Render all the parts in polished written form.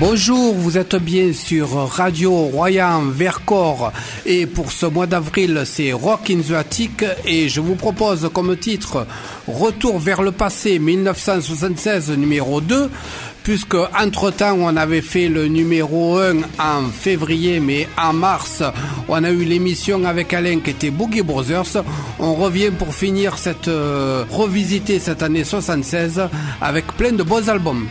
Bonjour, vous êtes bien sur Radio Royan Vercors et pour ce mois d'avril c'est Rock in the Attic et je vous propose comme titre Retour vers le passé 1976 numéro 2 puisque entre temps on avait fait le numéro 1 en février mais en mars on a eu l'émission avec Alain qui était Boogie Brothers. On revient pour finir cette revisiter cette année 76 avec plein de beaux albums.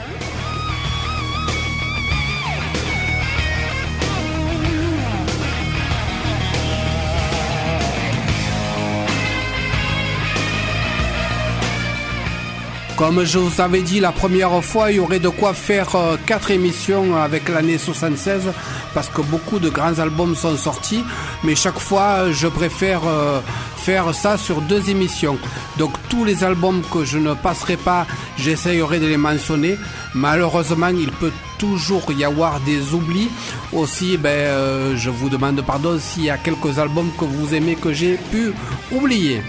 Comme je vous avais dit la première fois, il y aurait de quoi faire 4 émissions avec l'année 76 parce que beaucoup de grands albums sont sortis, mais chaque fois je préfère faire ça sur 2 émissions. Donc tous les albums que je ne passerai pas, j'essayerai de les mentionner. Malheureusement, il peut toujours y avoir des oublis. Aussi, je vous demande pardon s'il y a quelques albums que vous aimez que j'ai pu oublier.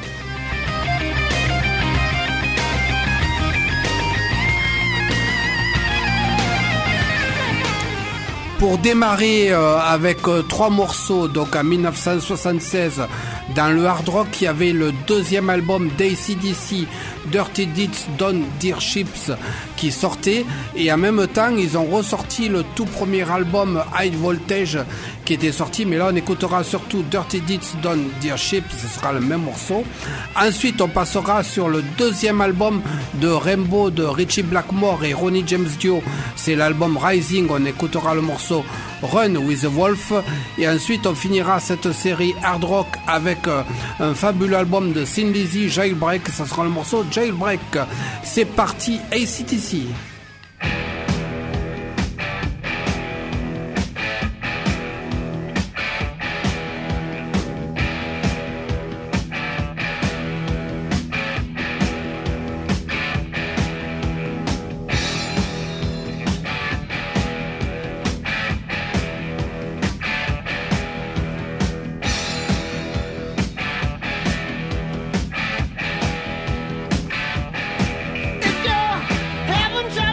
Pour démarrer avec 3 morceaux, donc en 1976, dans le hard rock, il y avait le 2e album d'ACDC, Dirty Deeds Done Dear Ships, qui sortait. Et en même temps, ils ont ressorti le tout premier album High Voltage, qui était sorti. Mais là, on écoutera surtout Dirty Deeds Done Dear Ships, ce sera le même morceau. Ensuite, on passera sur le 2e album de Rainbow de Ritchie Blackmore et Ronnie James Dio. C'est l'album Rising, on écoutera le morceau Run with the Wolf. Et ensuite, on finira cette série hard rock avec un fabuleux album de Thin Lizzy, Jailbreak. Ça sera le morceau Jailbreak. C'est parti, AC/DC. If you're having trouble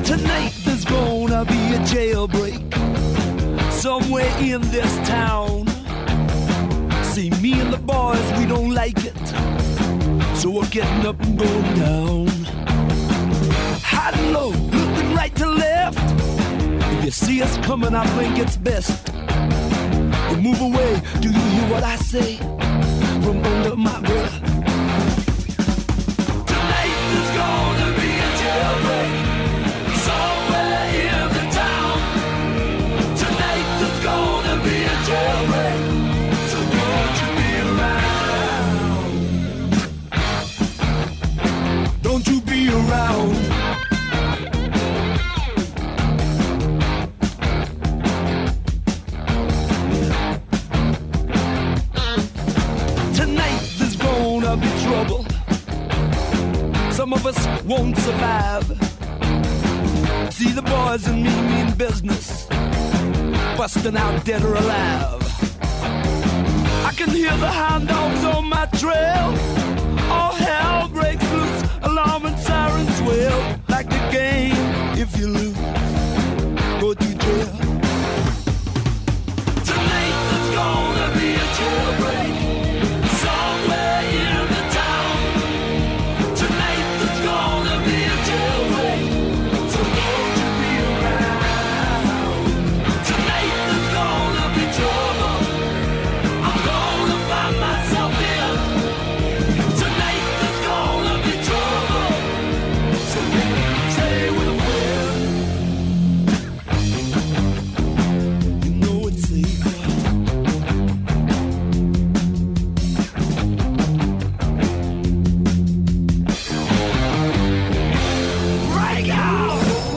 Tonight there's gonna be a jailbreak somewhere in this town. See, me and the boys, we don't like it, so we're getting up and going down. High and low, looking right to left. If you see us coming, I think it's best you move away. Do you hear what I say from under my breath? Tonight there's gonna be a jailbreak somewhere in the town. Tonight there's gonna be a jailbreak, so won't you be around? Don't you be around. Tonight there's gonna be trouble. Some of us won't survive. See the boys and me mean business, busting out dead or alive. I can hear the hound dogs on my trail. All hell breaks loose, alarm and sirens wail. Like the game, if you lose, go to jail. Tonight there's gonna be a jailbreak somewhere in the town. Tonight there's gonna be a jailbreak, so won't you be around? Tonight there's gonna be trouble. I'm gonna find myself in. Tonight there's gonna be trouble, so stay with a friend. You know it's safer. Break out!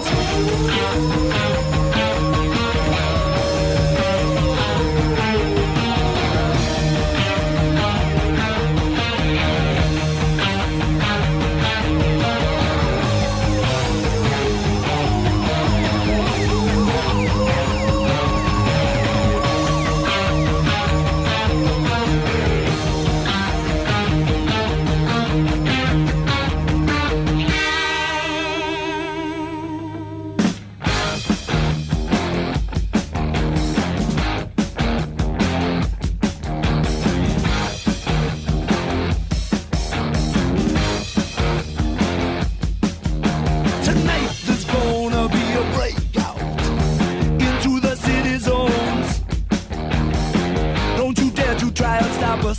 Tonight there's gonna be a breakout into the city zones. Don't you dare to try and stop us.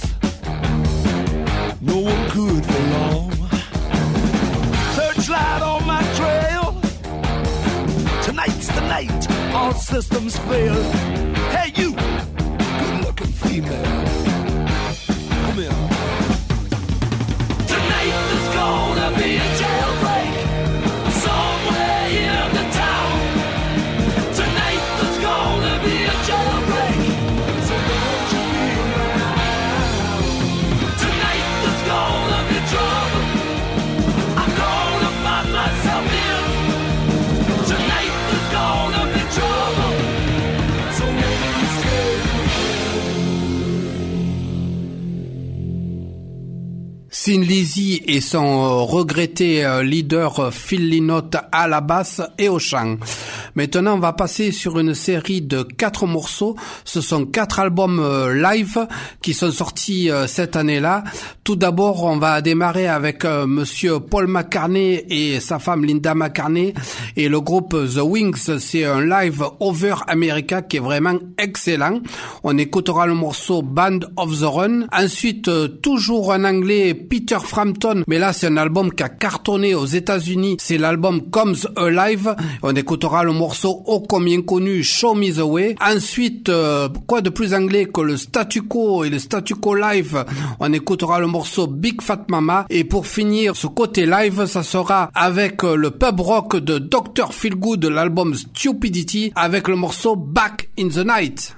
No one could for long. Searchlight on my trail. Tonight's the night all systems fail. Hey you, good-looking female, come here. Tonight there's gonna be a jailbreak somewhere in the town. Tonight there's gonna be a jailbreak, so don't you be around. Tonight there's gonna be trouble. I'm gonna find myself in. Tonight there's gonna be trouble, so maybe stay. Thin Lizzy et son regretté leader Phil Lynott à la basse et au chant. Maintenant, on va passer sur une série de 4 morceaux. Ce sont 4 albums live qui sont sortis cette année-là. Tout d'abord, on va démarrer avec monsieur Paul McCartney et sa femme Linda McCartney et le groupe The Wings. C'est un live over America qui est vraiment excellent. On écoutera le morceau Band of the Run. Ensuite, toujours un anglais, Peter Frampton, mais là c'est un album qui a cartonné aux États-Unis. C'est l'album Comes Alive. On écoutera le morceau ô combien connu Show Me the Way. Ensuite, quoi de plus anglais que le Statu Quo et le Statu Quo Live. On écoutera le morceau Big Fat Mama. Et pour finir ce côté live, ça sera avec le pub rock de Dr. Feelgood, l'album Stupidity, avec le morceau Back in the Night.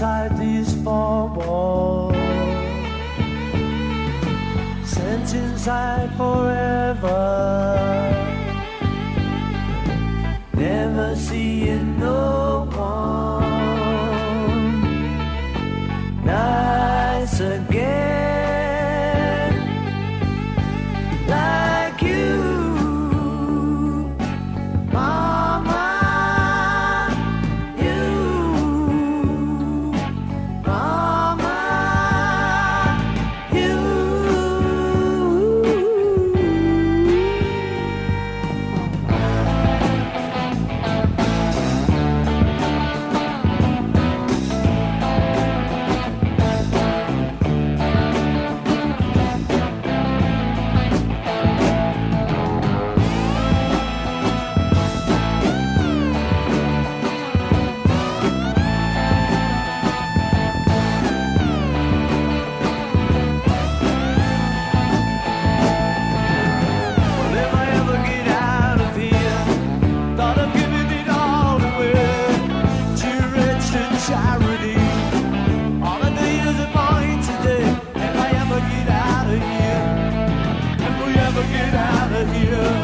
inside these four walls, sent inside forever, never seeing no one nice again like you, mama. Charity. All I need is a point today. If I ever get out of here, if we ever get out of here.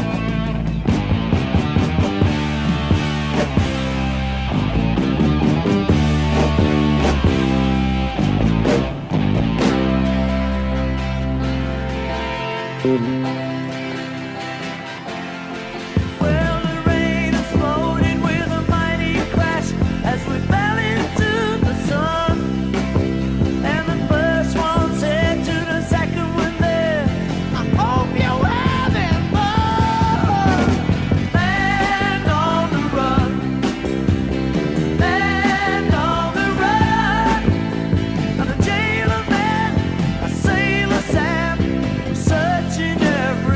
Well, the rain exploded with a mighty crash as we fell into the sun, and the first one said to the second one there, I hope you're having fun. Land on the run, land on the run. I'm a jailer man, a sailor Sam, searching every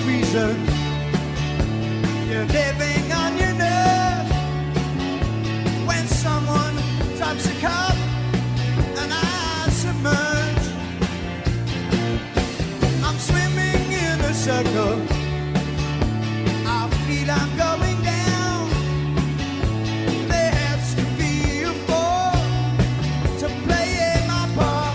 reason. You're living on your nerve when someone drops a cup and I submerge. I'm swimming in a circle. I feel I'm going down. There has to be a fall to play my part.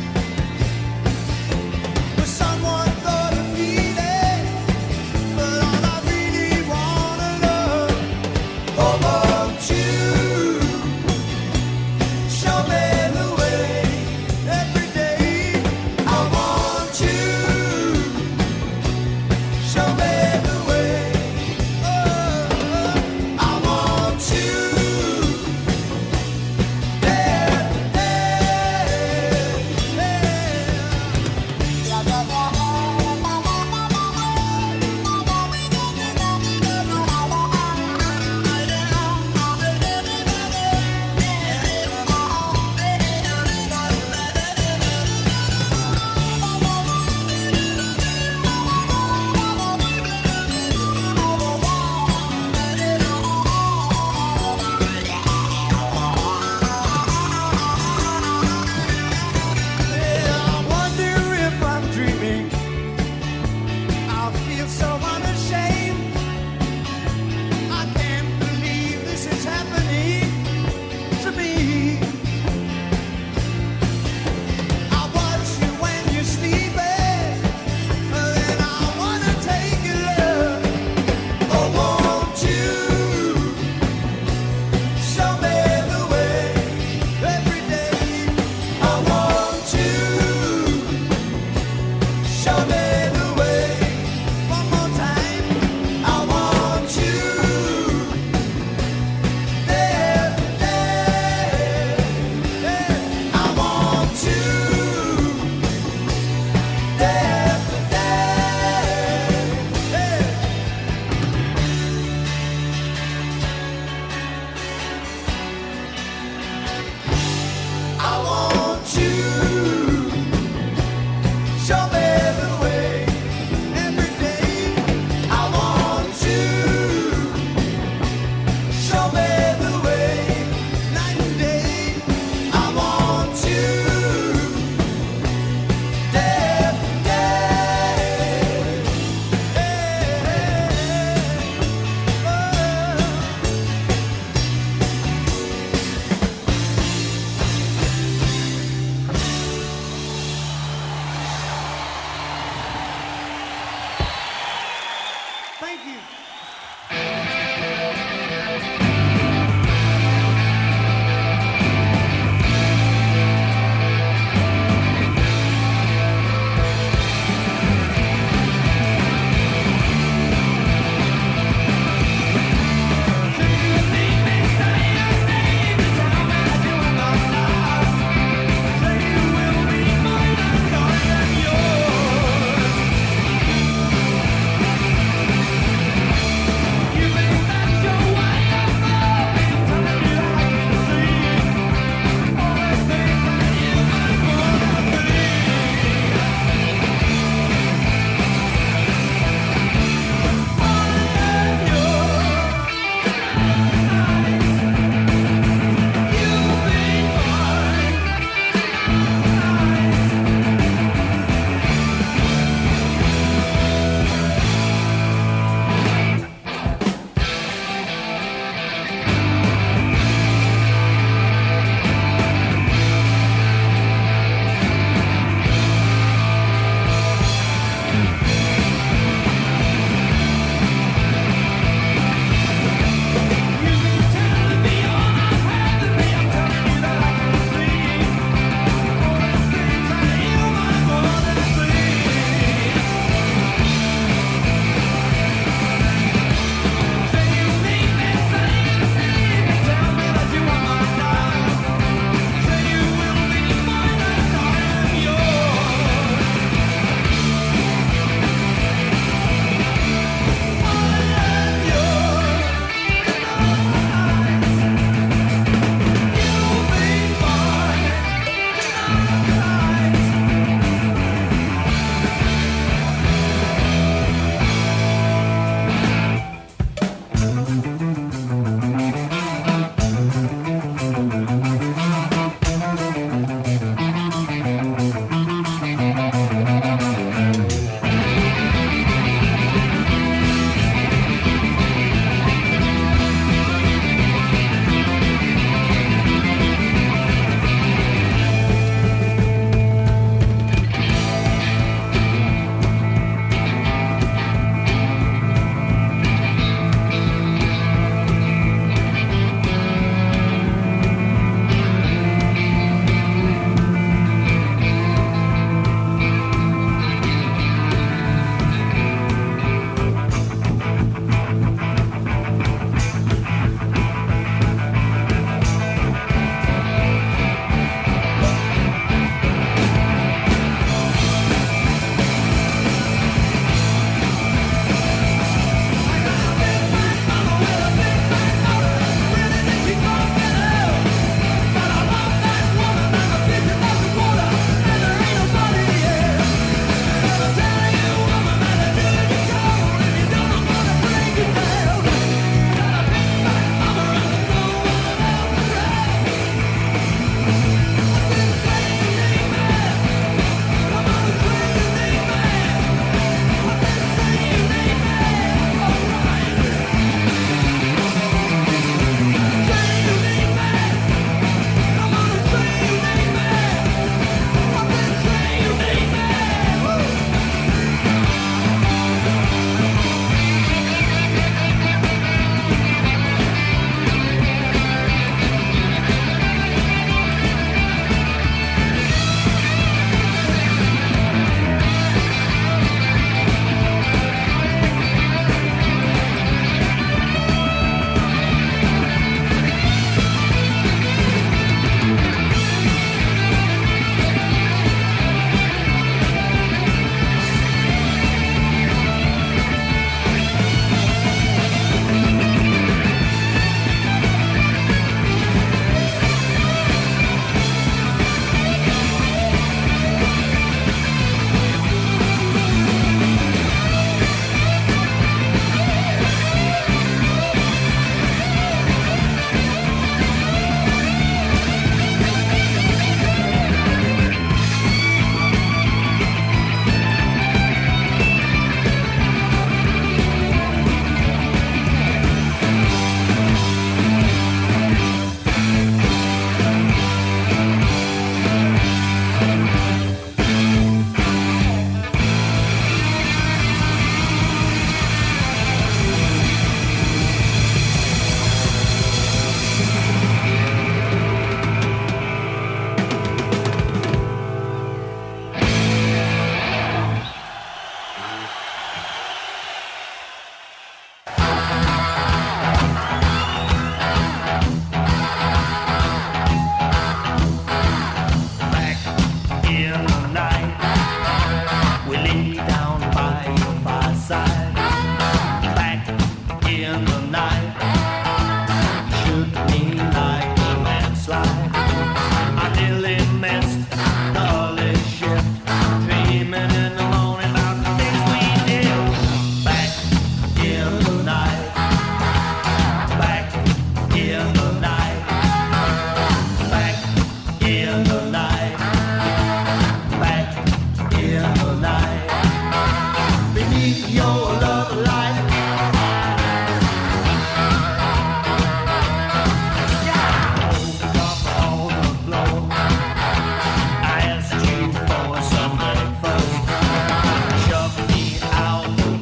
But someone thought of feeling, but all I really wanna love. Oh, won't you show me the way every day? I want you. Show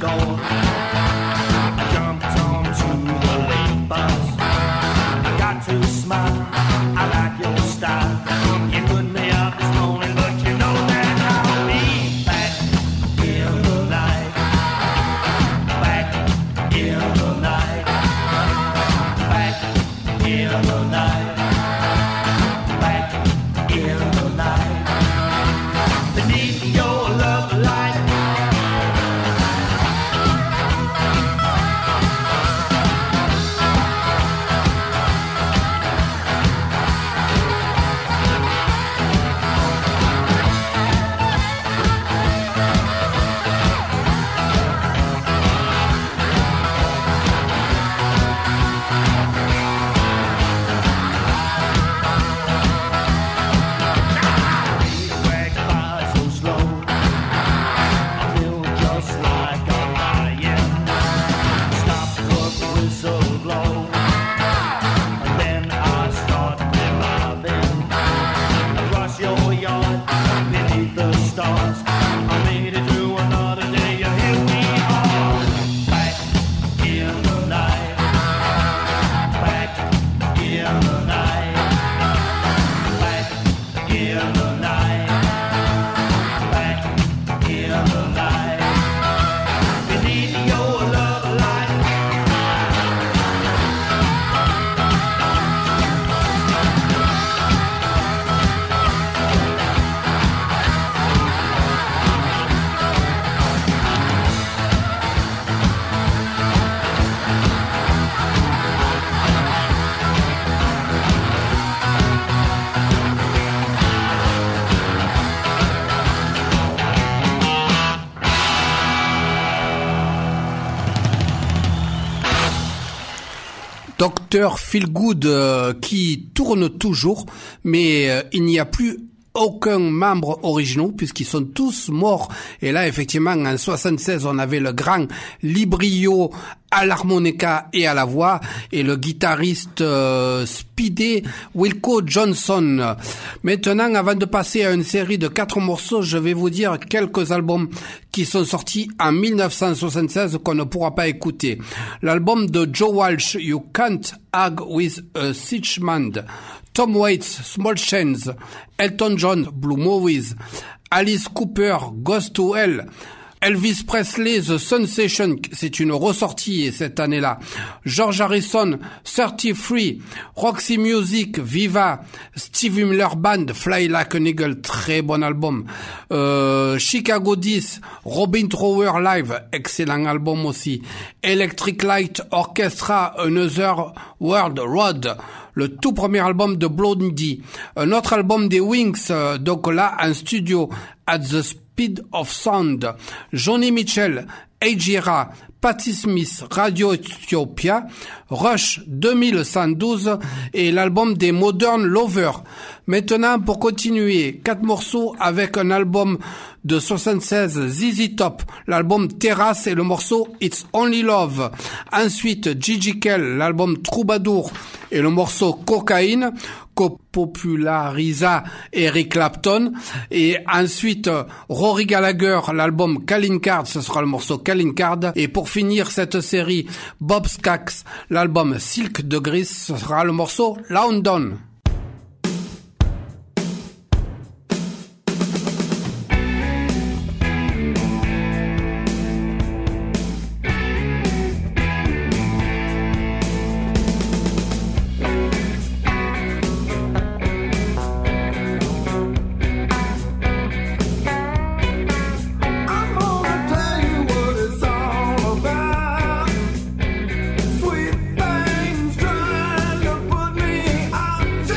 door. I jumped onto the late bus. I got to smile, I like your style. You put me up this morning, but you know that I'll be back in the night. Back in the night. Back in the night. Back in the night. Beneath your love light. Drag by so slow. I feel just like a lion. Stop the whistle blow. And then I start reviving. Across your yard, beneath the stars. I made it through another day. You hear me on. Back in the night. Back in the night. Back in the night. Back in the night. Beneath your love light. Dr Feelgood qui tourne toujours, mais il n'y a plus aucun membre original puisqu'ils sont tous morts. Et là, effectivement, en 76, on avait le grand Librio à l'harmonica et à la voix et le guitariste Speedy Wilco Johnson. Maintenant, avant de passer à une série de 4 morceaux, je vais vous dire quelques albums qui sont sortis en 1976 qu'on ne pourra pas écouter. L'album de Joe Walsh, You Can't Hang with a Siege Man, Tom Waits, Small Chains, Elton John, Blue Movies, Alice Cooper, Goes to Hell, Elvis Presley, The Sensation, c'est une ressortie cette année-là. George Harrison, 33, Roxy Music, Viva, Stevie Miller Band, Fly Like an Eagle, très bon album. Chicago 10, Robin Trower Live, excellent album aussi. Electric Light Orchestra, Another World Road, le tout premier album de Blondie. Un autre album des Wings, donc là en studio, At the Speed of Sound. Johnny Mitchell, Ejira, Patti Smith, Radio Ethiopia, Rush 2112 et l'album des Modern Lovers. Maintenant, pour continuer, 4 morceaux avec un album de 76, ZZ Top, l'album Terrace et le morceau It's Only Love. Ensuite, Gigi Kell, l'album Troubadour et le morceau Cocaine, popularisé Eric Clapton. Et ensuite, Rory Gallagher, l'album Calling Card, ce sera le morceau Calling Card. Et pour finir cette série, Bob Skaggs, l'album Silk de Gris, ce sera le morceau London. I'm gonna tell you what it's all about. Sweet things trying to put me out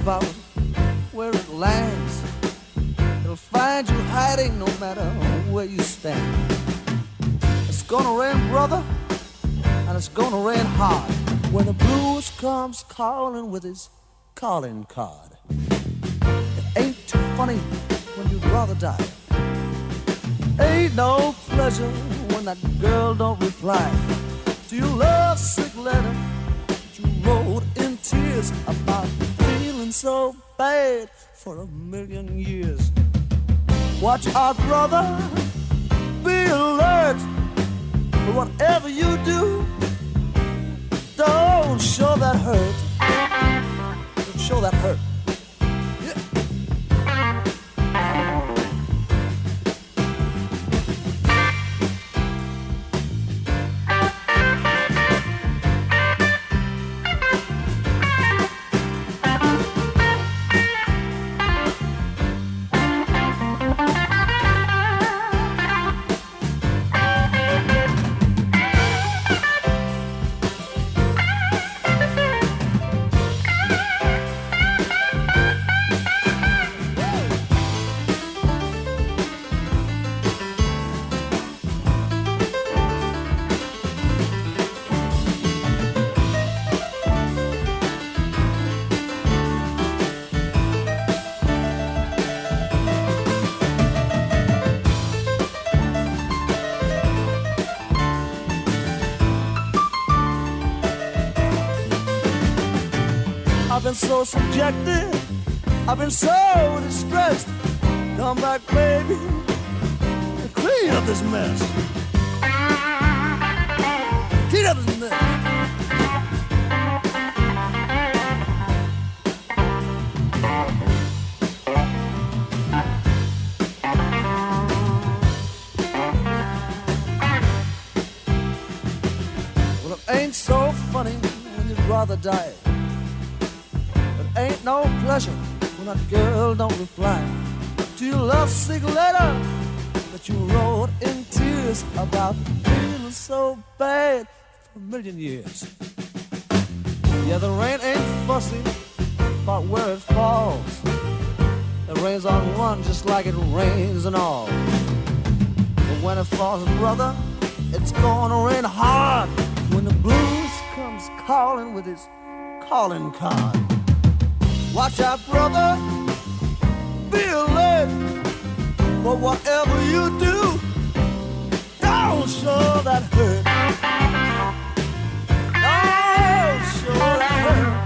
about where it lands. It'll find you hiding no matter where you stand. It's gonna rain, brother, and it's gonna rain hard when the blues comes calling with his calling card. It ain't too funny when you'd rather die. Ain't no pleasure when that girl don't reply to your lovesick letter that you wrote in tears about feeling so bad for a million years. Watch out, brother, be alert. But whatever you do, don't show that hurt. Don't show that hurt. I've been so subjected, I've been so distressed. Come back, baby, and clean up this mess. Clean up this mess. Well, it ain't so funny when you'd rather die. Ain't no pleasure when that girl don't reply to your lovesick letter that you wrote in tears about feeling so bad for a million years. Yeah, the rain ain't fussy about where it falls. It rains on one just like it rains on all. But when it falls, brother, it's gonna rain hard when the blues comes calling with his calling card. Watch out, brother, be alert. But whatever you do, don't show that hurt. Don't show that hurt.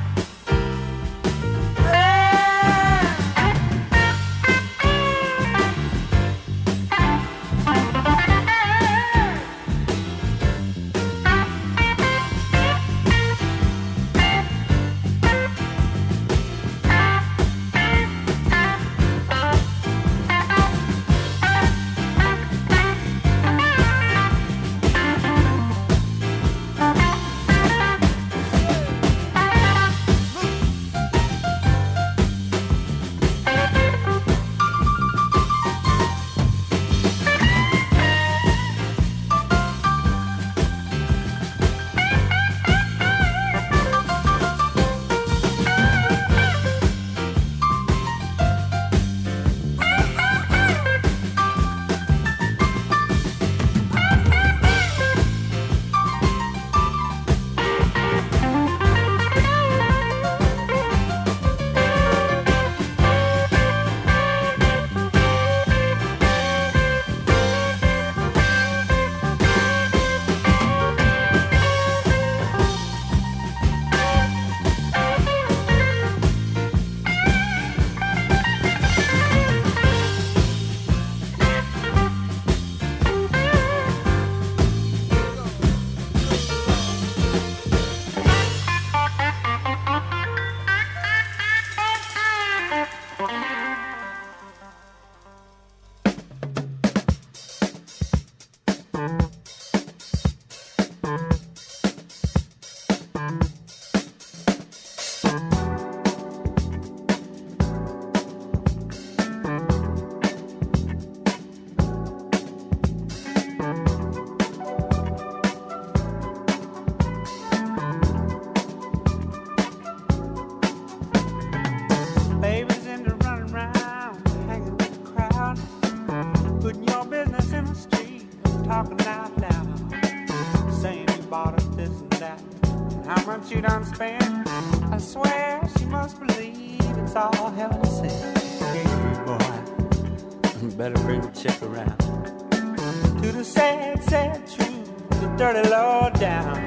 Putting your business in the street, talking out loud, saying you bought us this and that, and how much you done spent. I swear she must believe it's all hell to say. Hey boy, you better bring the check around to the sad, sad truth, the dirty low down.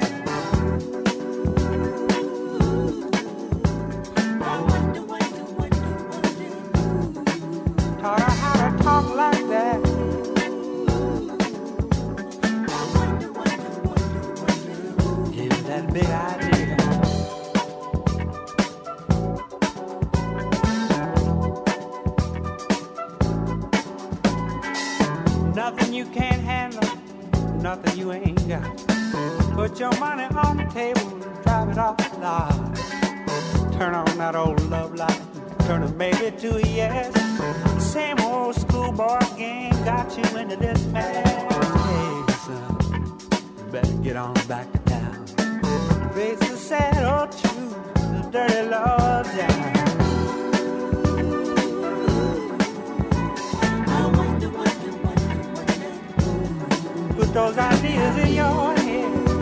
Taught her how to talk like that. Gave her that big idea. Nothing you can't handle, nothing you ain't got. Put your money on the table and drive it off the lot. Turn on that old love light, turn a maybe to a yes. Same old schoolboy gang got you into this mess. Hey son, you better get on back to town. Face the sad old truth, the dirty law down. Put those ideas in your head.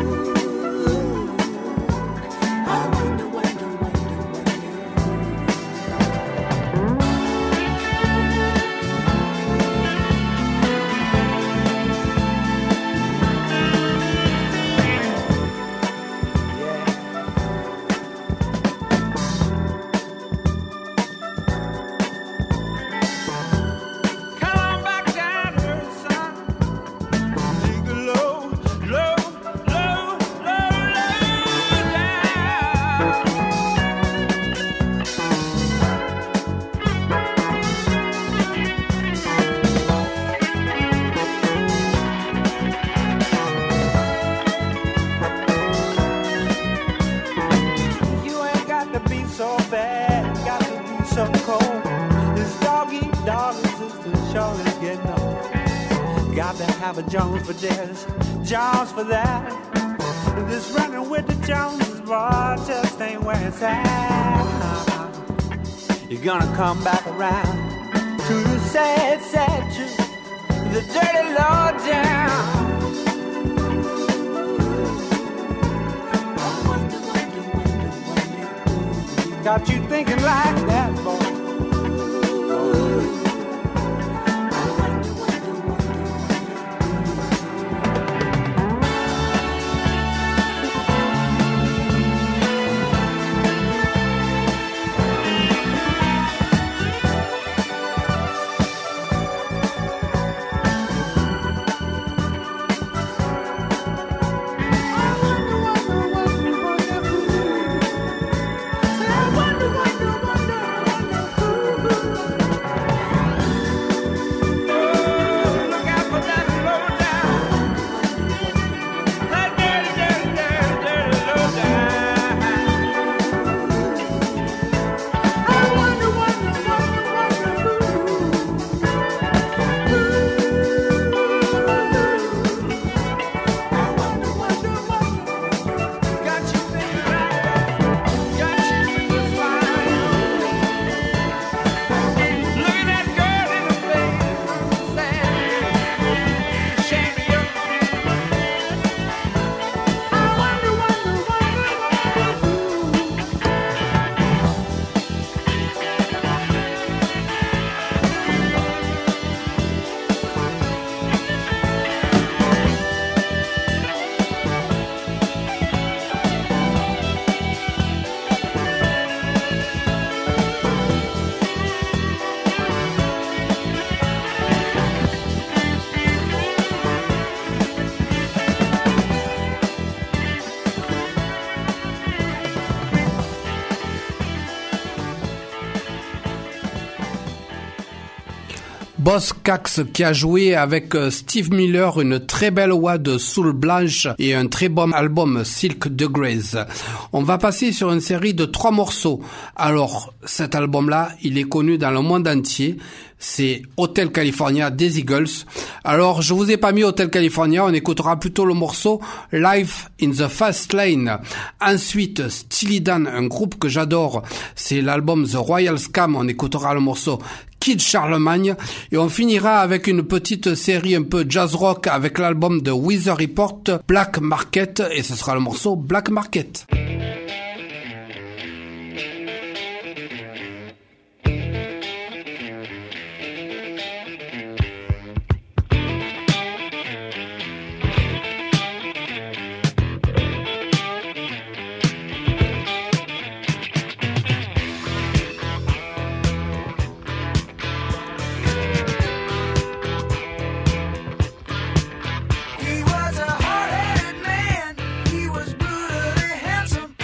Have a Jones for this, Jones for that. This running with the Joneses, boy, just ain't where it's at. You're gonna come back around to the sad, sad truth, the dirty low down. Got you thinking like that, boy. Boss Cax qui a joué avec Steve Miller une très belle voix de soul blanche et un très bon album Silk de Grace. On va passer sur une série de 3 morceaux. Alors cet album-là, il est connu dans le monde entier, c'est Hotel California des Eagles. Alors, je vous ai pas mis Hotel California, on écoutera plutôt le morceau Life in the Fast Lane. Ensuite, Steely Dan, un groupe que j'adore, c'est l'album The Royal Scam, on écoutera le morceau Kid Charlemagne, et on finira avec une petite série un peu jazz rock avec l'album de Weather Report, Black Market, et ce sera le morceau Black Market. He was a hard-headed man. He was brutally handsome.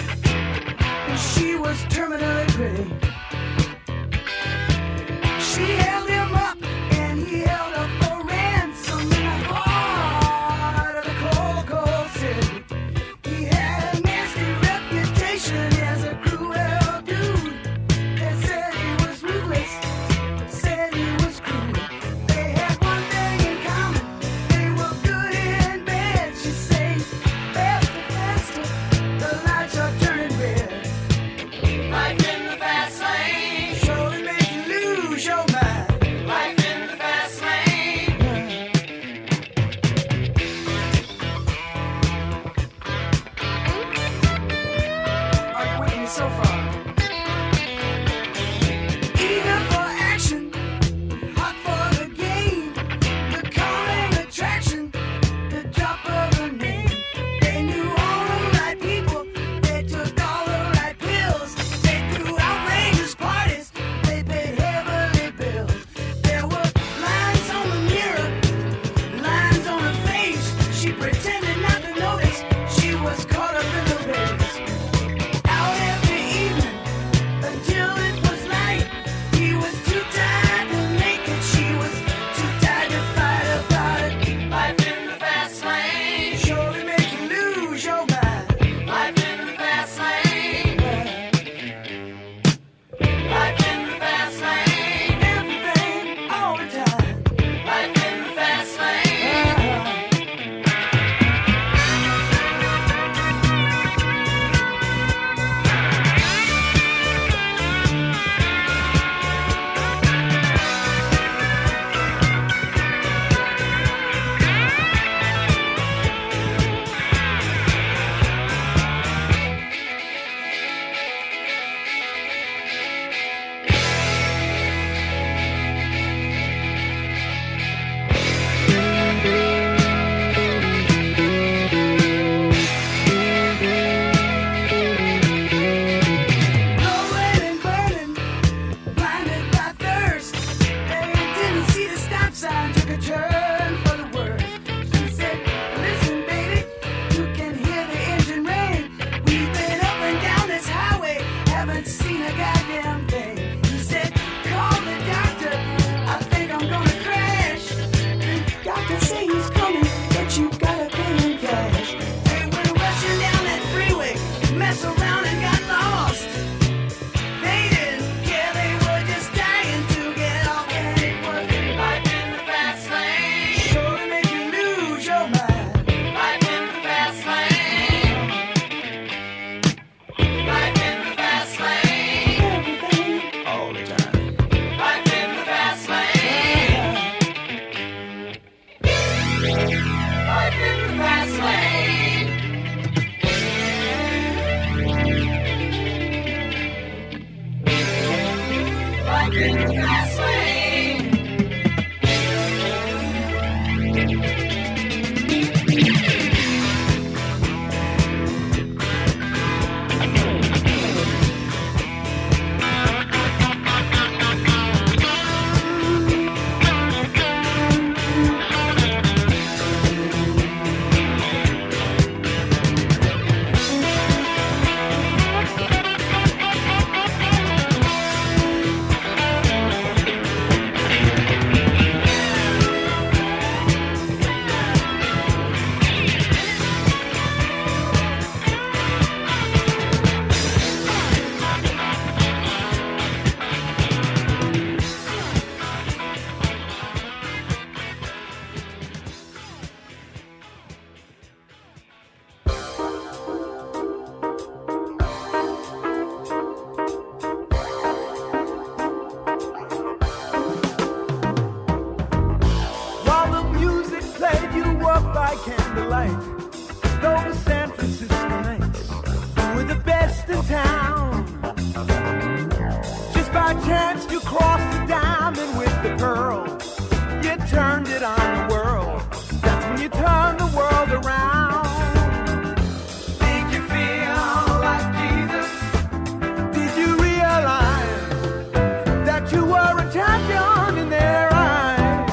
night, those San Francisco nights were the best in town. Just by chance you crossed the diamond with the pearl. You turned it on the world. That's when you turned the world around. Did you feel like Jesus? Did you realize that you were a champion in their eyes?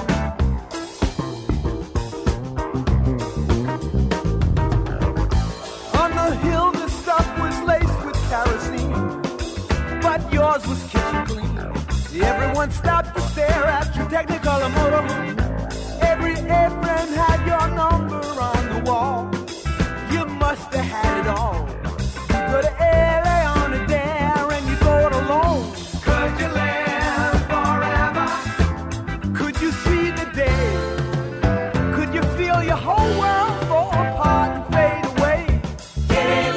On the hill the stuff was laced with kerosene, but yours was kitchen clean. Everyone stopped to stare at your Technicolor motorhome. Every apron had your number on the wall. You must have had it all. You go to LA on a dare and you go it alone. Could you live forever? Could you see the day? Could you feel your whole world fall apart and fade away? Get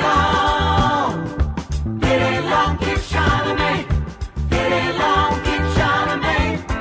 along, keep shining me. Get along, keep shining me.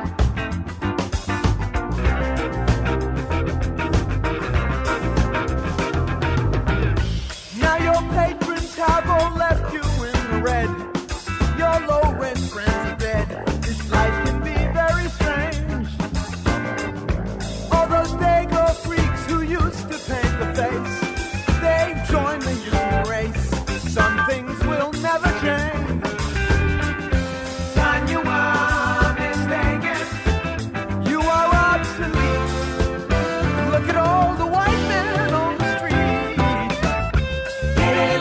Now your patrons have all left you in the red. Your low rent friends are dead. This life can be very strange. All those Dago freaks who used to paint the face, they've joined the human race. Some things will never change. Son, you are mistaken. You are obsolete. Look at all the white men on the street. Get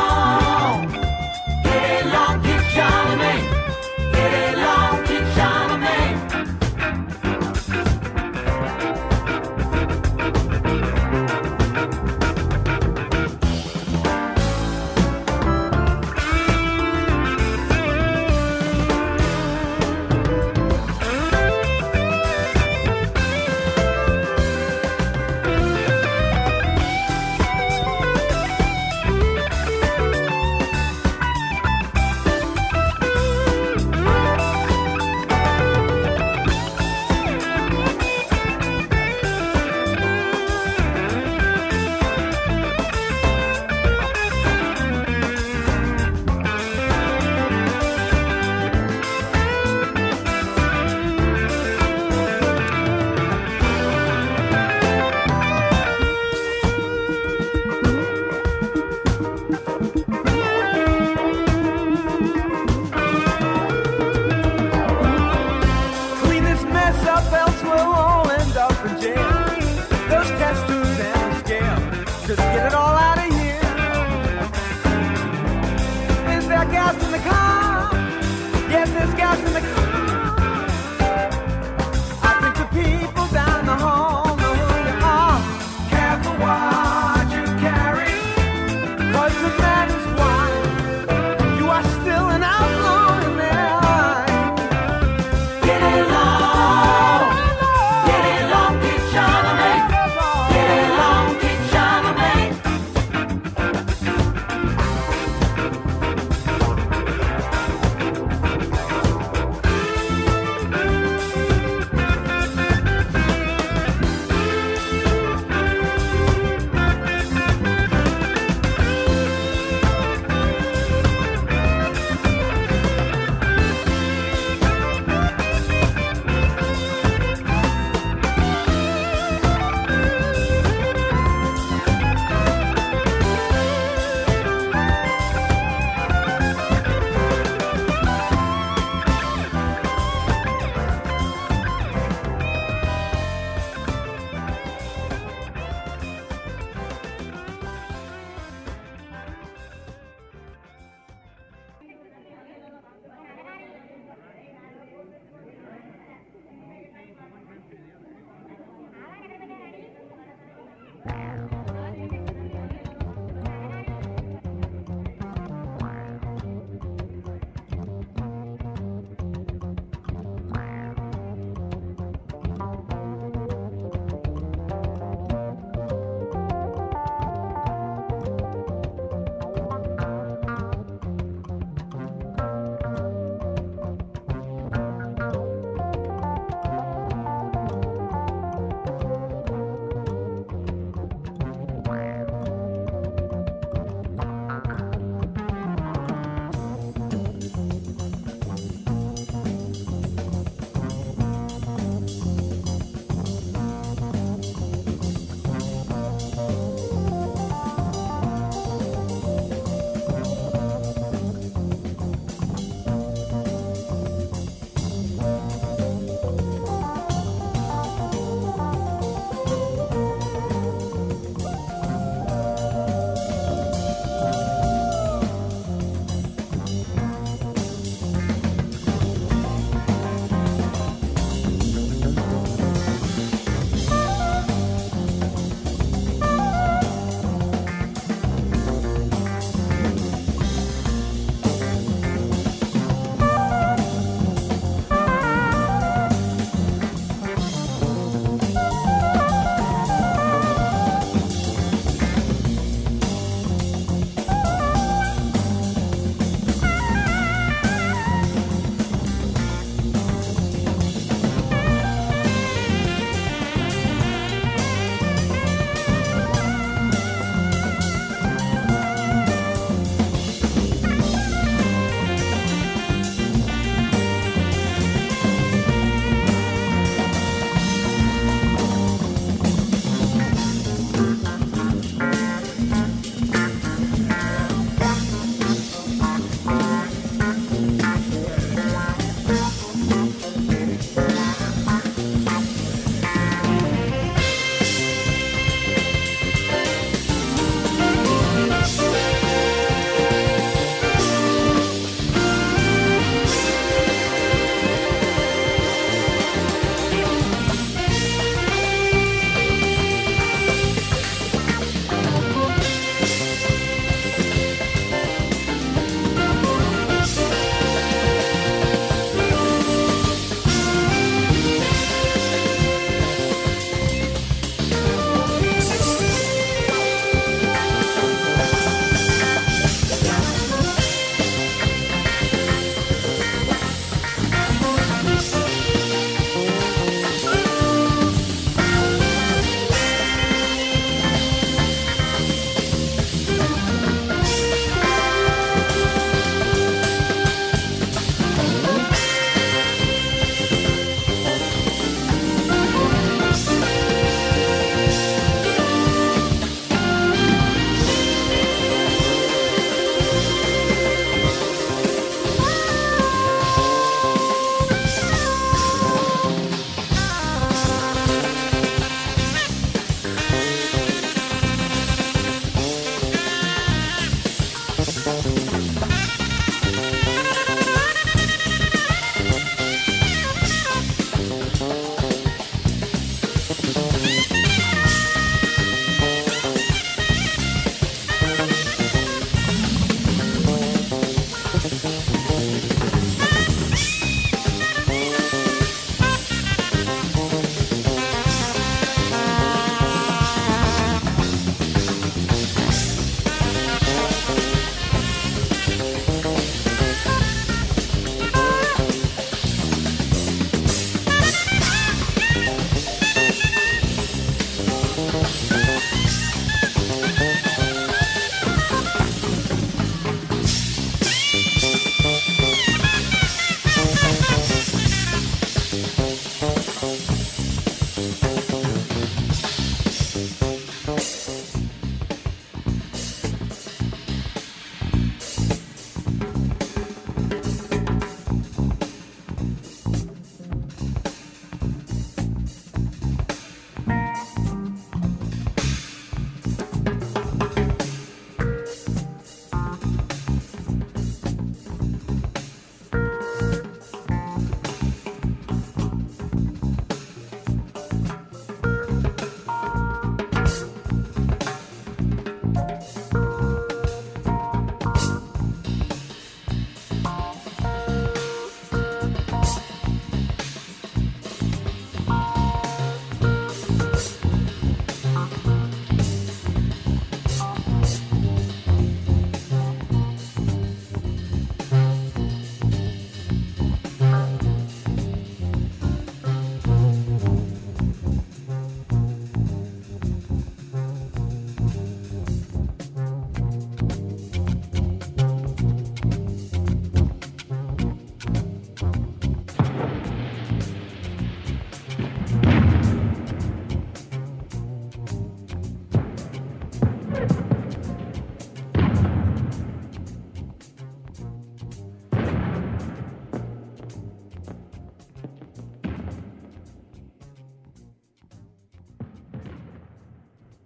along, keep shining me. Get along, keep shining me. Clean this mess up, else we'll all end up in jail. Those test tubes and the scale, just get it all out of here. Is there gas in the car? Yes, there's gas in the car. I think the people down the hall know who you are. Careful what you carry, 'cause the man is wise. You are still an outlaw in their eyes. Get along,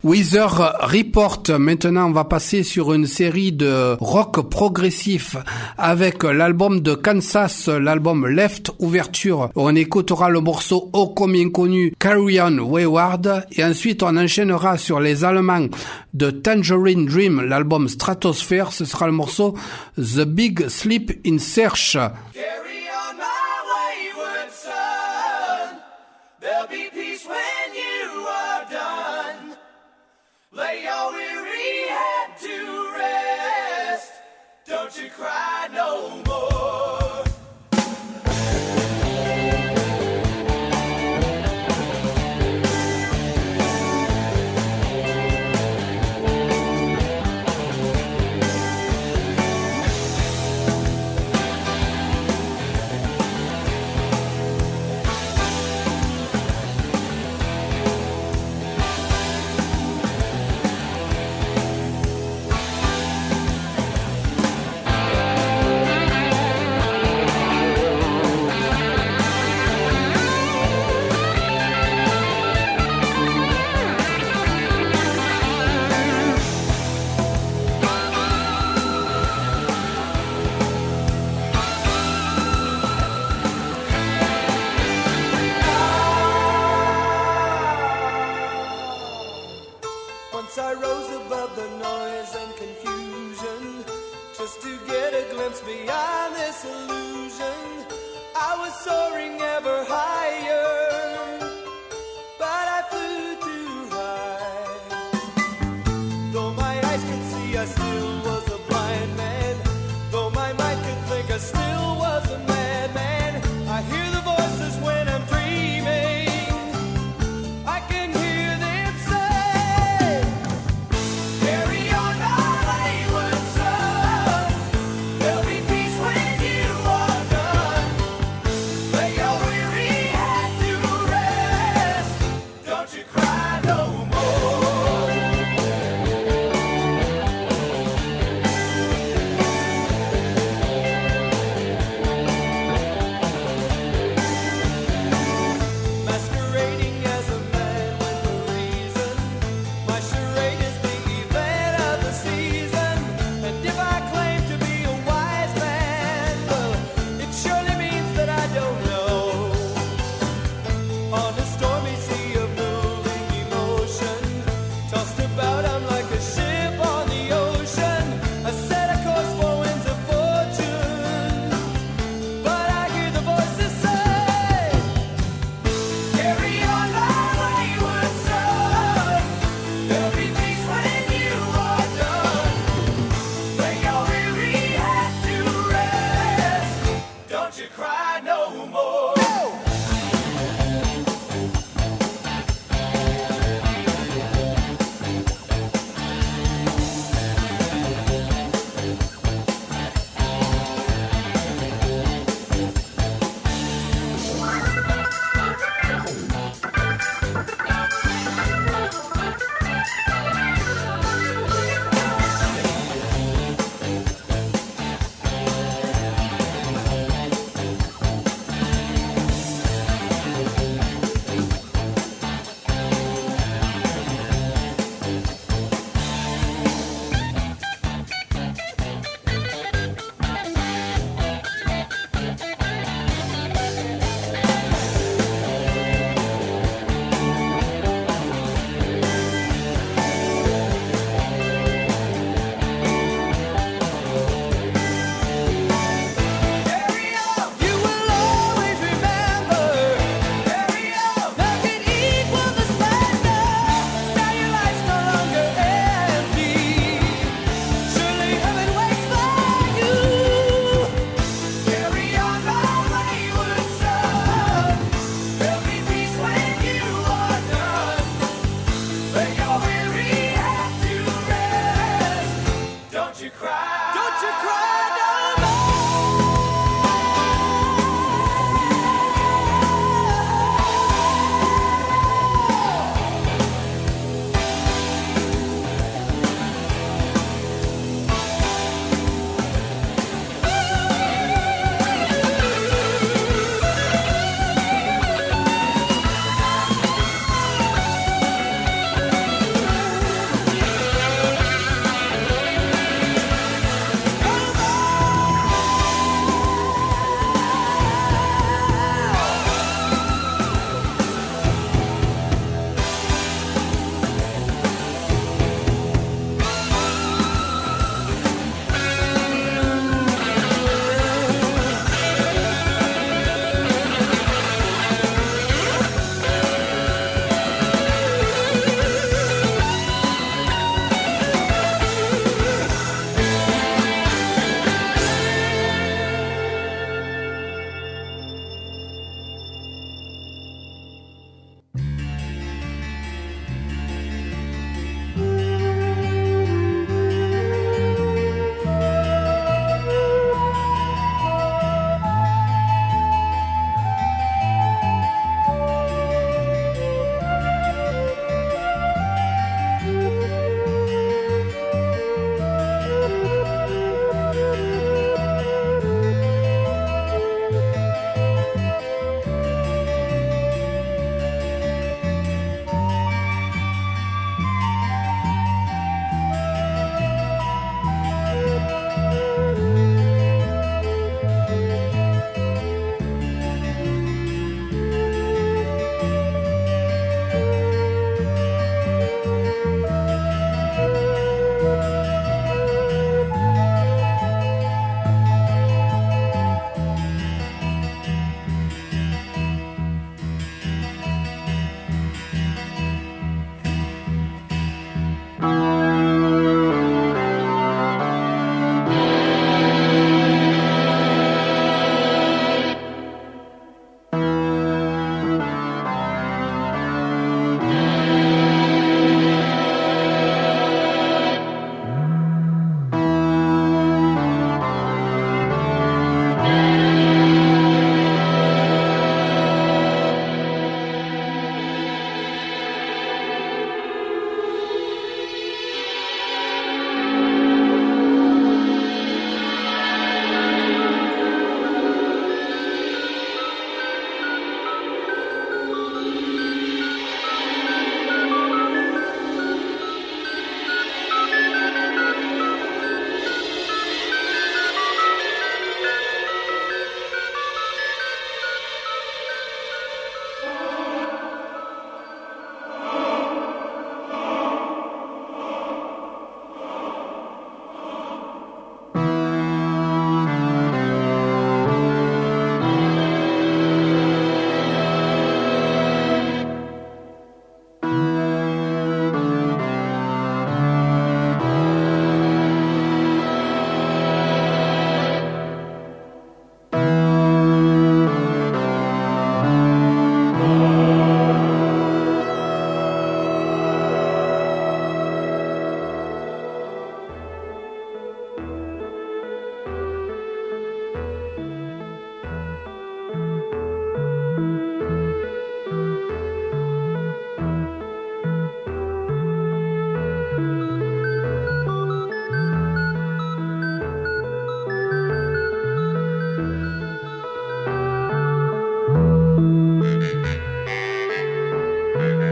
Weather Report. Maintenant, on va passer sur une série de rock progressif avec l'album de Kansas, l'album Left Ouverture. On écoutera le morceau ô combien connu Carry On Wayward et ensuite on enchaînera sur les Allemands de Tangerine Dream, l'album Stratosphere. Ce sera le morceau The Big Sleep in Search. Carry on, my wayward son. There'll be peace when you are done. Lay your weary head to rest. Don't you cry no more. Once I rose above the noise and confusion, just to get a glimpse beyond this illusion. I was soaring ever higher, but I flew too high. Though my eyes could see, I still was a blind man. Though my mind could think, I still was a madman. I hear the voices when I'm dreaming. I can hear them say, carry on, my wayward son. There'll be peace when you are done. Lay your weary head to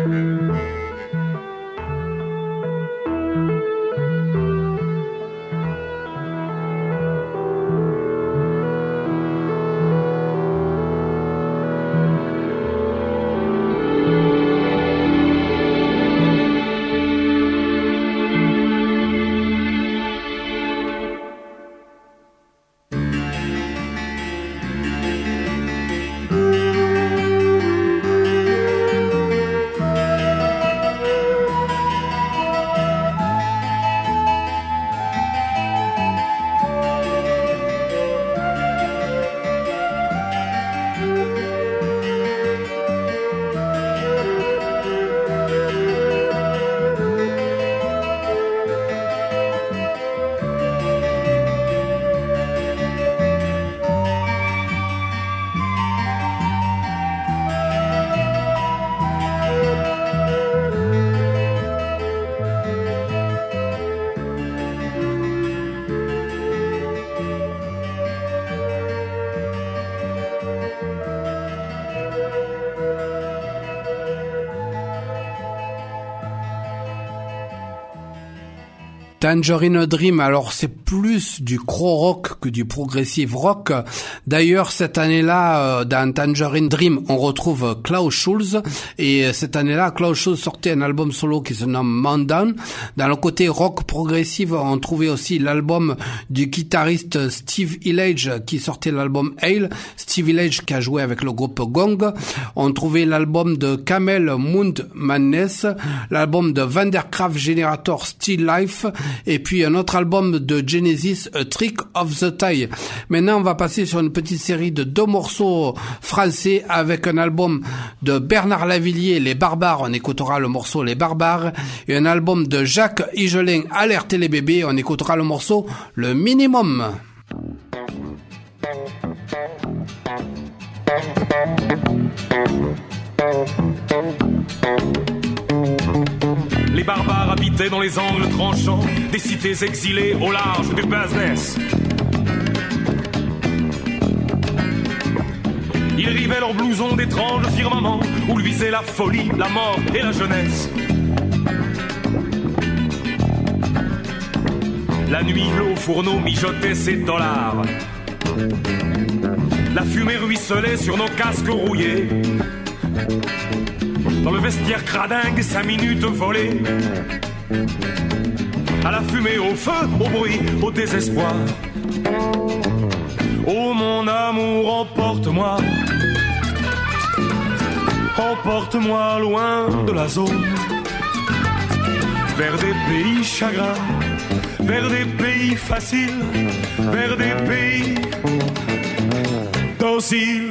Tangerine Dream, alors c'est plus du crow rock que du progressive rock. D'ailleurs, cette année-là, dans Tangerine Dream, on retrouve Klaus Schulze. Et cette année-là, Klaus Schulze sortait un album solo qui se nomme Man Down. Dans le côté rock progressive, on trouvait aussi l'album du guitariste Steve Hillage qui sortait l'album Hail. Steve Hillage qui a joué avec le groupe Gong. On trouvait l'album de Kamel Mund Madness, l'album de Vandercraft Generator Still Life, et puis un autre album de Genesis, A Trick of the Tie. Maintenant, on va passer sur une petite série de 2 morceaux français avec un album de Bernard Lavillier, Les Barbares, on écoutera le morceau Les Barbares, et un album de Jacques Higelin, Alertez les bébés, on écoutera le morceau Le Minimum. Les barbares habitaient dans les angles tranchants des cités exilées au large du business. Ils rivaient leurs blousons d'étranges firmaments où luisaient la folie, la mort et la jeunesse. La nuit, l'eau au fourneau mijotait ses dollars. La fumée ruisselait sur nos casques rouillés. Dans le vestiaire cradingue, 5 minutes volées. À la fumée, au feu, au bruit, au désespoir. Oh mon amour, emporte-moi. Emporte-moi loin de la zone. Vers des pays chagrins, vers des pays faciles, vers des pays dociles.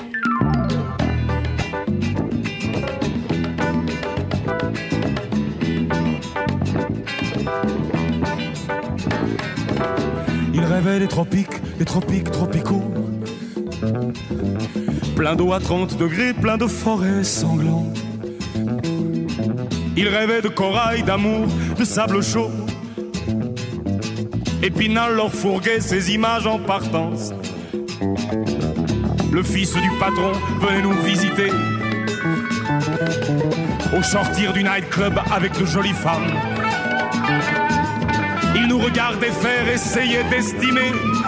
Il rêvait des tropiques tropicaux. Plein d'eau à 30 degrés, plein de forêts sanglantes. Il rêvait de corail, d'amour, de sable chaud. Épinal leur fourguait ces images en partance. Le fils du patron venait nous visiter au sortir du nightclub avec de jolies femmes. Il nous regardait faire, essayait d'estimer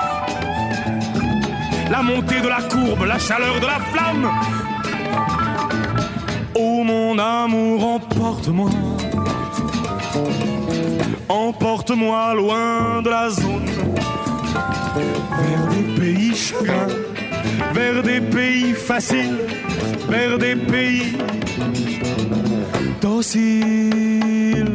la montée de la courbe, la chaleur de la flamme. Oh mon amour, emporte-moi. Emporte-moi loin de la zone. Vers des pays chagrins, vers des pays faciles, vers des pays dociles.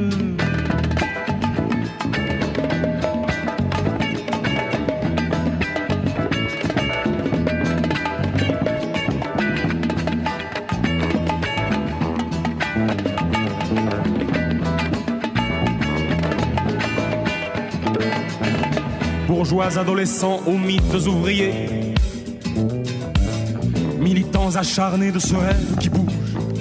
Bourgeois adolescents aux mythes ouvriers, militants acharnés de ce rêve qui bouge,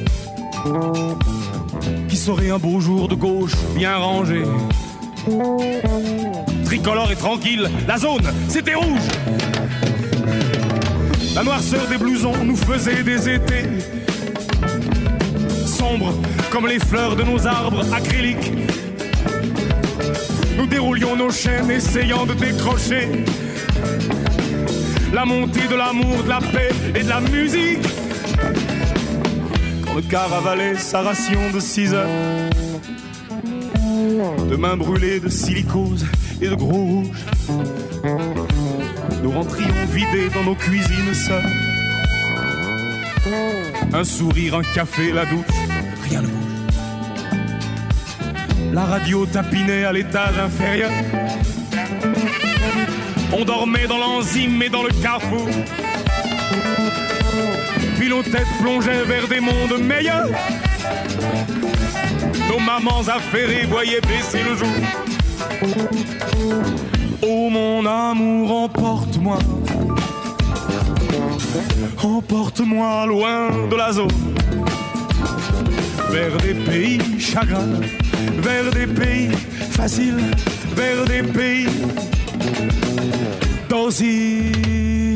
qui serait un beau jour de gauche bien rangé. Tricolore et tranquille, la zone, c'était rouge. La noirceur des blousons nous faisait des étés sombres comme les fleurs de nos arbres acryliques. Nous déroulions nos chaînes, essayant de décrocher la montée de l'amour, de la paix et de la musique. Quand le car avalait sa ration de 6 heures, de mains brûlées de silicose et de gros rouge, nous rentrions vidés dans nos cuisines seuls. Un sourire, un café, la douche, rien ne bouge. La radio tapinait à l'étage inférieur. On dormait dans l'enzyme et dans le carrefour. Puis nos têtes plongeaient vers des mondes meilleurs. Nos mamans affairées voyaient baisser le jour. Oh mon amour, emporte-moi. Emporte-moi loin de la zone, vers des pays chagrins, vers des pays faciles, vers des pays dociles.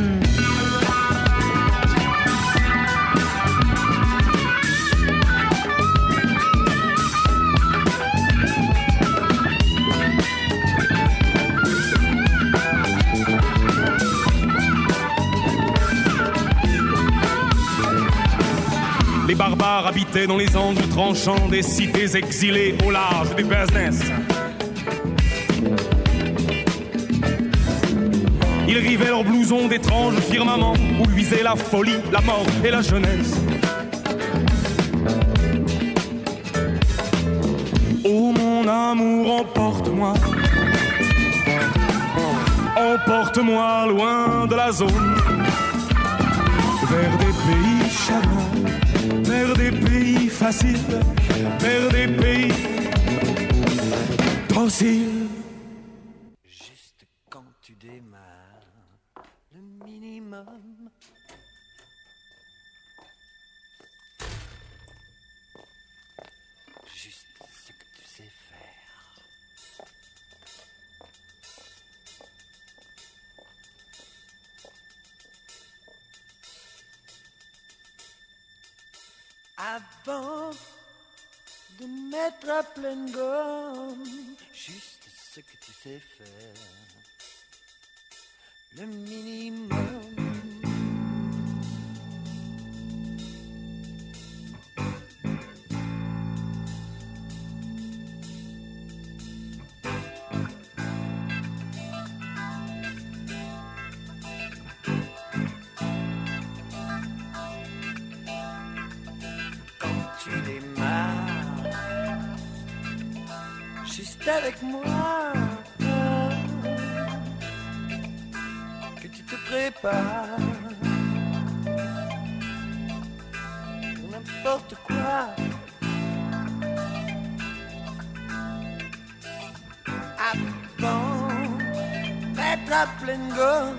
Les barbares habitaient dans les angles tranchants des cités exilées au large du business. Ils rivaient leurs blousons d'étranges firmaments où luisaient la folie, la mort et la jeunesse. Oh mon amour, emporte-moi. Emporte-moi loin de la zone, vers des pays chagrins, vers des pays faciles, vers des pays dociles. Juste quand tu démarres, le minimum. Juste ce que tu sais faire. Avant de mettre à pleine gomme, juste ce que tu sais faire, le minimum. Tu démarres juste avec moi, que tu te prépares pour n'importe quoi. Avant d'être à pleine gomme,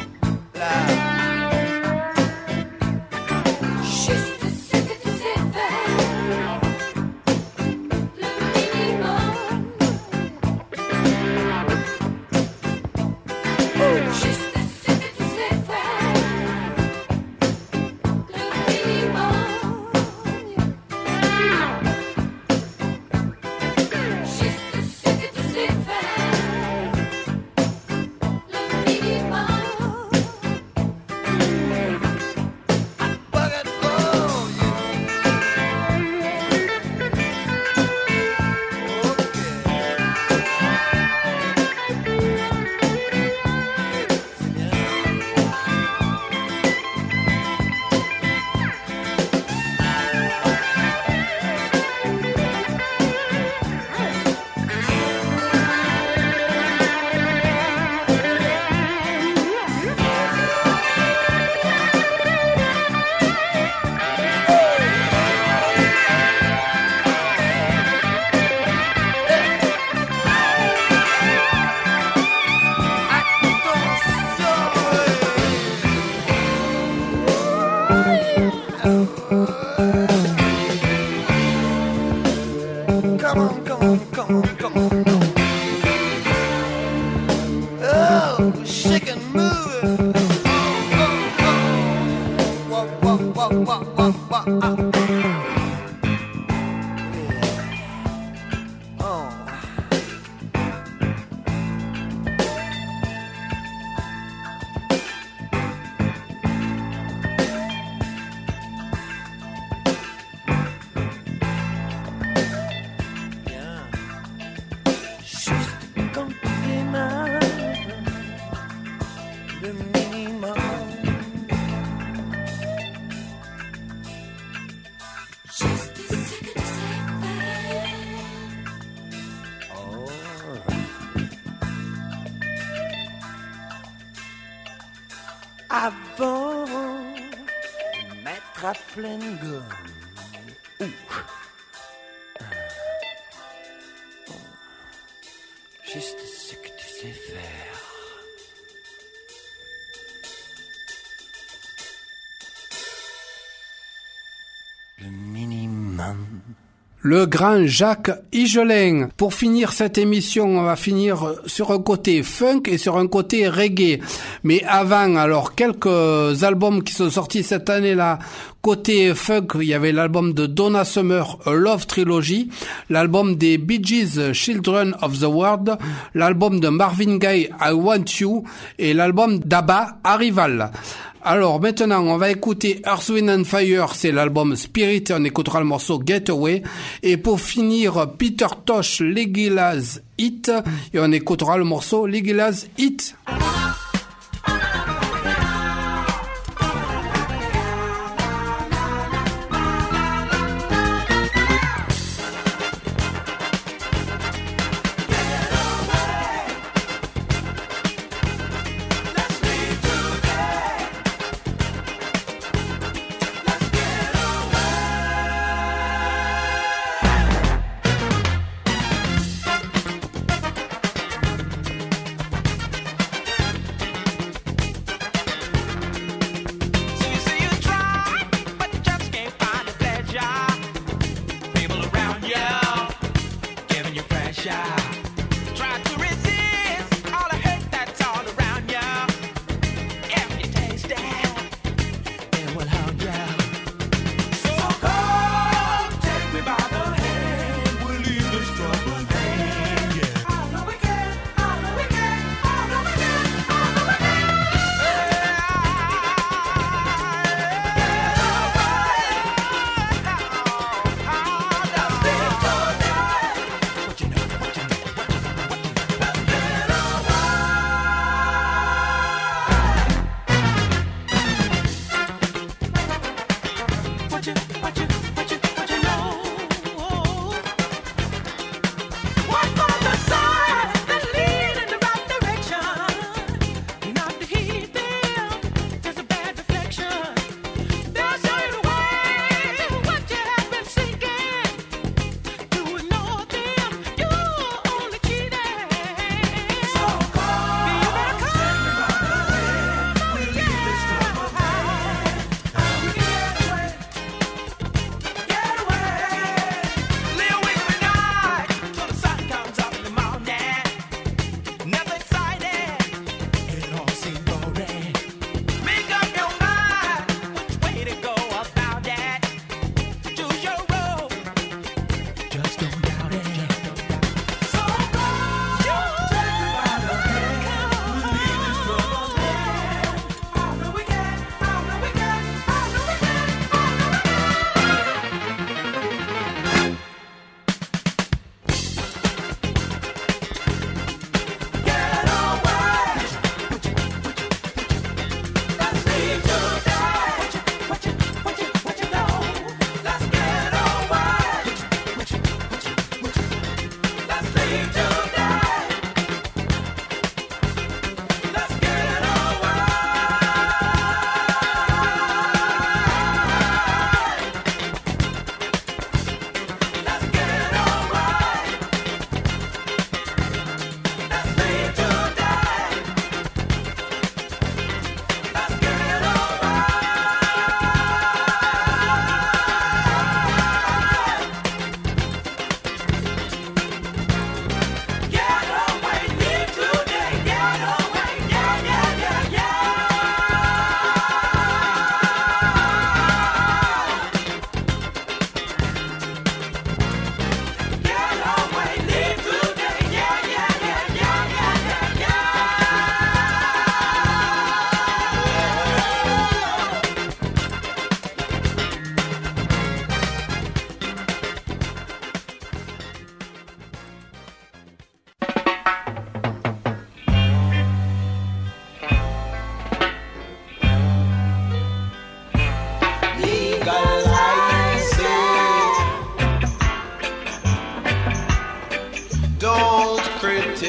Juste ce que tu sais faire. Avant de mettre à pleine gomme. Juste ce que tu sais faire. Le minimum. Le grand Jacques Higelin. Pour finir cette émission, on va finir sur un côté funk et sur un côté reggae. Mais avant, alors, quelques albums qui sont sortis cette année-là. Côté funk, il y avait l'album de Donna Summer, A Love Trilogy, l'album des Bee Gees, Children of the World, l'album de Marvin Gaye, I Want You, et l'album d'ABBA, Arrival. Alors maintenant, on va écouter Earth, Wind and Fire, c'est l'album Spirit, on écoutera le morceau Getaway. Et pour finir, Peter Tosh, Legila's Hit, et on écoutera le morceau Legila's Hit. What you know?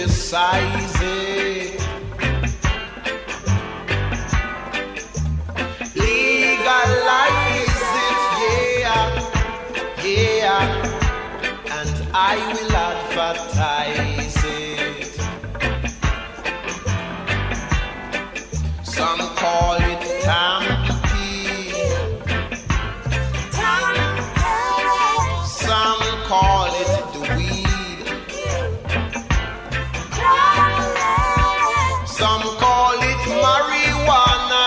criticize it. Legalize it, yeah, yeah, and I will advertise it. Some call it tampy, some call it the weed, some call it marijuana,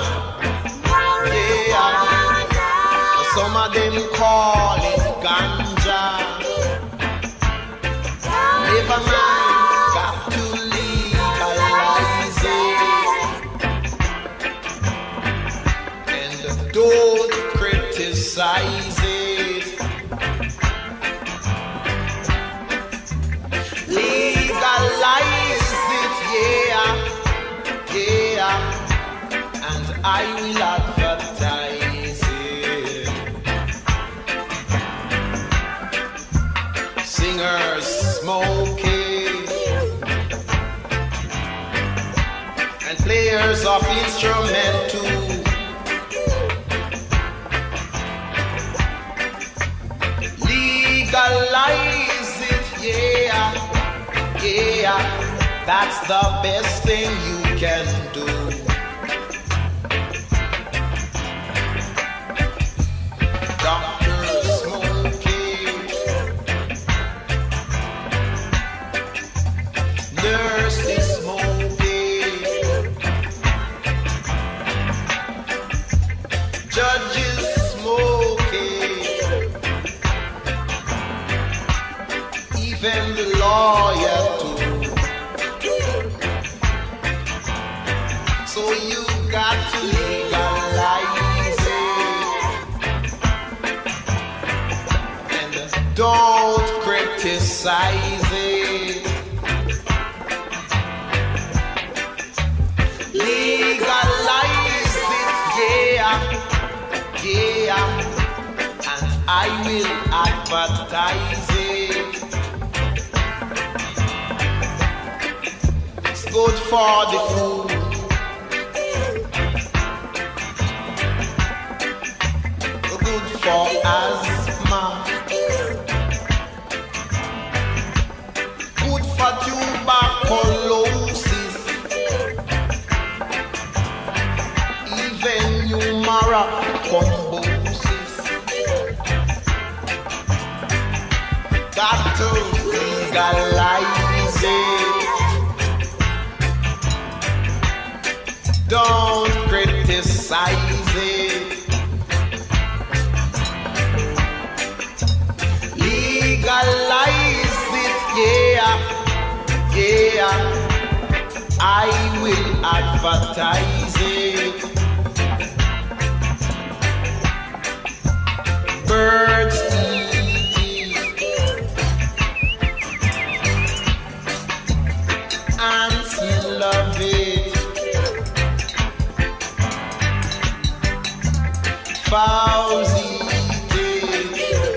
yeah, some of them call it ganja. Never mind, got to legalize it, and don't criticize it. Legalize it, yeah, yeah, and I will advertise it. Singers smoking and players of instrument too. Legalize it, yeah, yeah, that's the best thing you can do. Doctors smoking, nurses smoking, judges smoking, even the lawyer too. So you got to legalize it, and don't criticize it. Legalize it, yeah, yeah, and I will advertise it. It's good for the food, good for asthma, good for tuberculosis, even humora thrombosis. Got to legalize it, don't criticize it. Legalize it, yeah, yeah, I will advertise it. Birds eat it, ants love it, fowls eat it,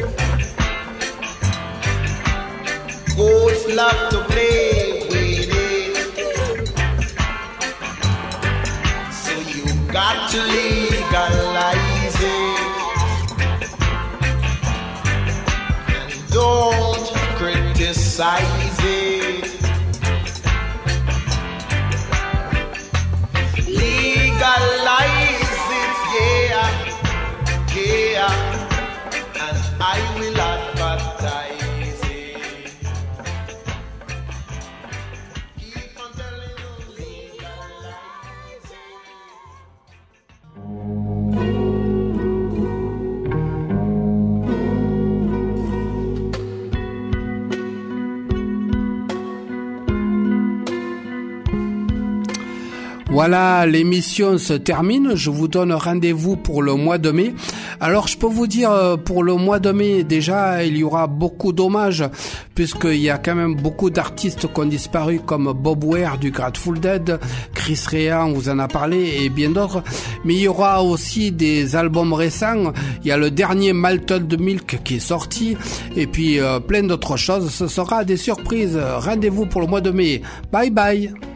goats love to play with it. So you got to legalize it, and don't criticize it. Legalize it, yeah, yeah, and I will advertise it. Keep on telling them, legalize it. Voilà, l'émission se termine. Je vous donne rendez-vous pour le mois de mai. Alors, je peux vous dire, pour le mois de mai, déjà, il y aura beaucoup d'hommages, puisqu'il y a quand même beaucoup d'artistes qui ont disparu, comme Bob Ware du Grateful Dead, Chris Rea, on vous en a parlé, et bien d'autres. Mais il y aura aussi des albums récents. Il y a le dernier Malted Milk qui est sorti, et puis plein d'autres choses. Ce sera des surprises. Rendez-vous pour le mois de mai. Bye bye.